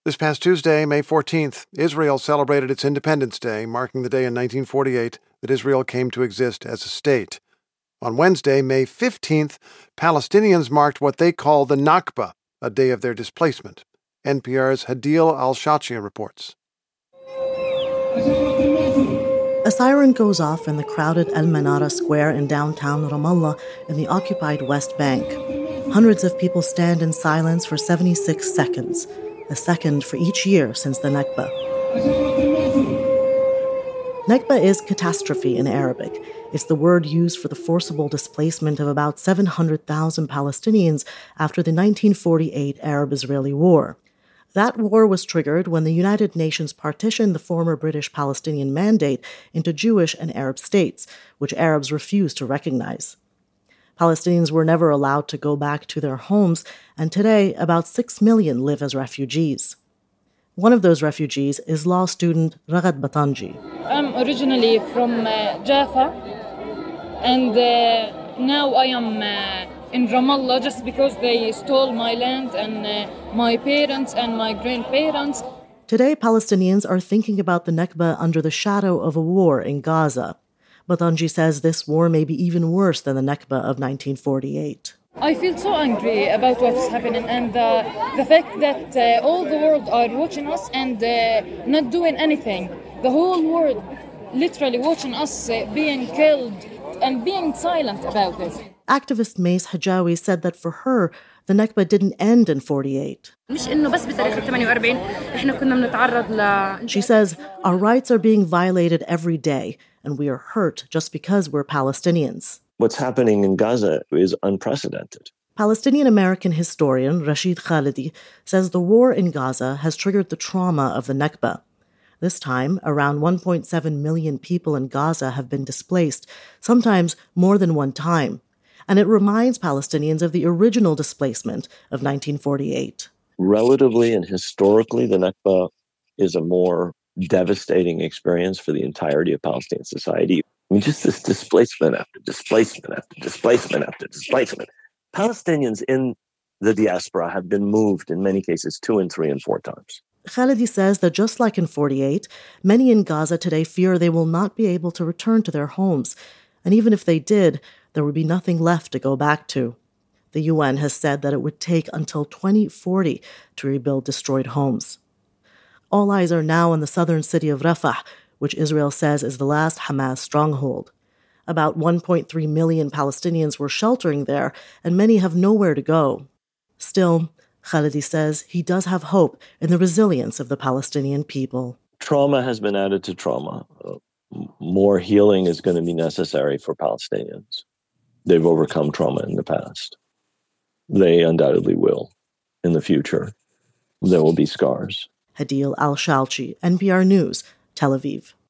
This past Tuesday, May 14th, Israel celebrated its Independence Day, marking the day in 1948 that Israel came to exist as a state. On Wednesday, May 15th, Palestinians marked what they call the Nakba, a day of their displacement. NPR's Hadil Al-Shachia reports. A siren goes off in the crowded El Menara Square in downtown Ramallah in the occupied West Bank. Hundreds of people stand in silence for 76 seconds, a second for each year since the Nakba. Nakba is catastrophe in Arabic. It's the word used for the forcible displacement of about 700,000 Palestinians after the 1948 Arab-Israeli War. That war was triggered when the United Nations partitioned the former British Palestinian Mandate into Jewish and Arab states, which Arabs refused to recognize. Palestinians were never allowed to go back to their homes, and today about 6 million live as refugees. One of those refugees is law student Ragad Batanji. I'm originally from Jaffa, and now I am in Ramallah just because they stole my land and my parents and my grandparents. Today, Palestinians are thinking about the Nakba under the shadow of a war in Gaza. Batanji says this war may be even worse than the Nakba of 1948. I feel so angry about what's happening and the fact that all the world are watching us and not doing anything. The whole world literally watching us being killed and being silent about it. Activist Mace Hajawi said that for her, the Nakba didn't end in 48. She says, our rights are being violated every day, and we are hurt just because we're Palestinians. What's happening in Gaza is unprecedented. Palestinian-American historian Rashid Khalidi says the war in Gaza has triggered the trauma of the Nakba. This time, around 1.7 million people in Gaza have been displaced, sometimes more than one time. And it reminds Palestinians of the original displacement of 1948. Relatively and historically, the Nakba is a more devastating experience for the entirety of Palestinian society. I mean, just this displacement after displacement after displacement after displacement. Palestinians in the diaspora have been moved in many cases 2 and 3 and 4 times. Khalidi says that just like in 48, many in Gaza today fear they will not be able to return to their homes. And even if they did, there would be nothing left to go back to. The UN has said that it would take until 2040 to rebuild destroyed homes. All eyes are now on the southern city of Rafah, which Israel says is the last Hamas stronghold. About 1.3 million Palestinians were sheltering there, and many have nowhere to go. Still, Khalidi says he does have hope in the resilience of the Palestinian people. Trauma has been added to trauma. More healing is going to be necessary for Palestinians. They've overcome trauma in the past. They undoubtedly will in the future. There will be scars. Hadil Al-Shalchi, NPR News, Tel Aviv.